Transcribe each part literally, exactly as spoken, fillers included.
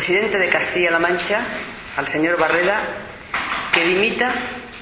presidente de Castilla-La Mancha, al señor Barreda, que dimita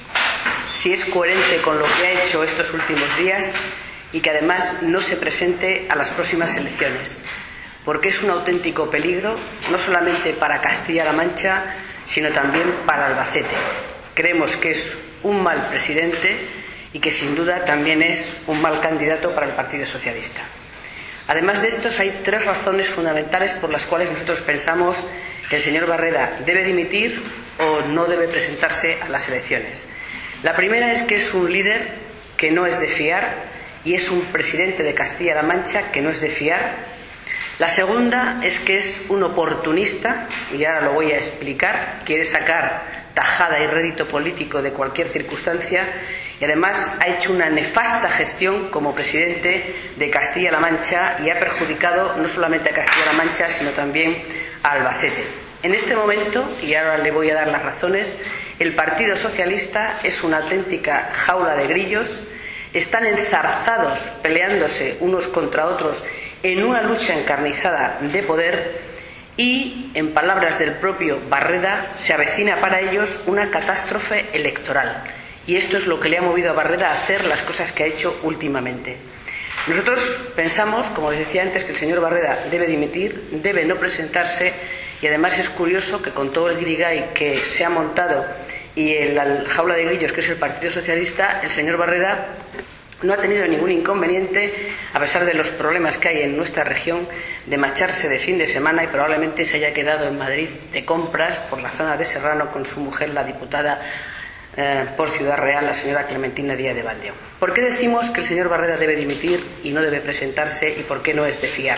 si es coherente con lo que ha hecho estos últimos días y que además no se presente a las próximas elecciones, porque es un auténtico peligro no solamente para Castilla-La Mancha, sino también para Albacete. Creemos que es un mal presidente y que sin duda también es un mal candidato para el Partido Socialista. Además de estos, hay tres razones fundamentales por las cuales nosotros pensamos que el señor Barreda debe dimitir o no debe presentarse a las elecciones. La primera es que es un líder que no es de fiar y es un presidente de Castilla-La Mancha que no es de fiar. La segunda es que es un oportunista, y ahora lo voy a explicar, quiere sacar tajada y rédito político de cualquier circunstancia y además ha hecho una nefasta gestión como presidente de Castilla-La Mancha y ha perjudicado no solamente a Castilla-La Mancha sino también a Albacete. En este momento, y ahora le voy a dar las razones, el Partido Socialista es una auténtica jaula de grillos, están enzarzados peleándose unos contra otros en una lucha encarnizada de poder y, en palabras del propio Barreda, se avecina para ellos una catástrofe electoral. Y esto es lo que le ha movido a Barreda a hacer las cosas que ha hecho últimamente. Nosotros pensamos, como les decía antes, que el señor Barreda debe dimitir, debe no presentarse y además es curioso que con todo el guirigay que se ha montado y la jaula de grillos que es el Partido Socialista, el señor Barreda no ha tenido ningún inconveniente, a pesar de los problemas que hay en nuestra región, de marcharse de fin de semana y probablemente se haya quedado en Madrid de compras por la zona de Serrano con su mujer, la diputada eh, por Ciudad Real, la señora Clementina Díaz de Valdeón. ¿Por qué decimos que el señor Barreda debe dimitir y no debe presentarse y por qué no es de fiar?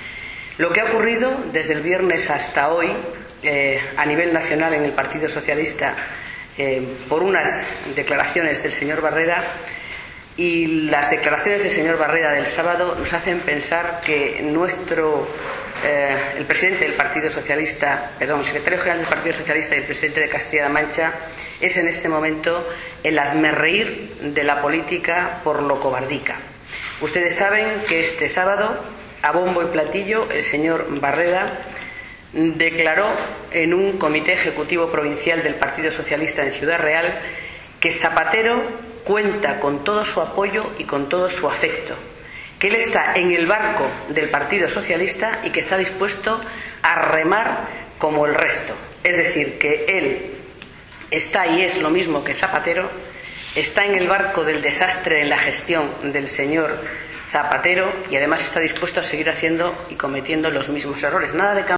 Lo que ha ocurrido desde el viernes hasta hoy eh, a nivel nacional en el Partido Socialista eh, por unas declaraciones del señor Barreda y las declaraciones del señor Barreda del sábado nos hacen pensar que nuestro eh, el presidente del Partido Socialista, perdón, el secretario general del Partido Socialista y el presidente de Castilla-La Mancha es en este momento el hazmerreír de la política por lo cobardica. Ustedes saben que este sábado, a bombo y platillo, el señor Barreda declaró en un comité ejecutivo provincial del Partido Socialista en Ciudad Real que Zapatero cuenta con todo su apoyo y con todo su afecto, que él está en el barco del Partido Socialista y que está dispuesto a remar como el resto. Es decir, que él está y es lo mismo que Zapatero, está en el barco del desastre en la gestión del señor Zapatero y además está dispuesto a seguir haciendo y cometiendo los mismos errores. Nada de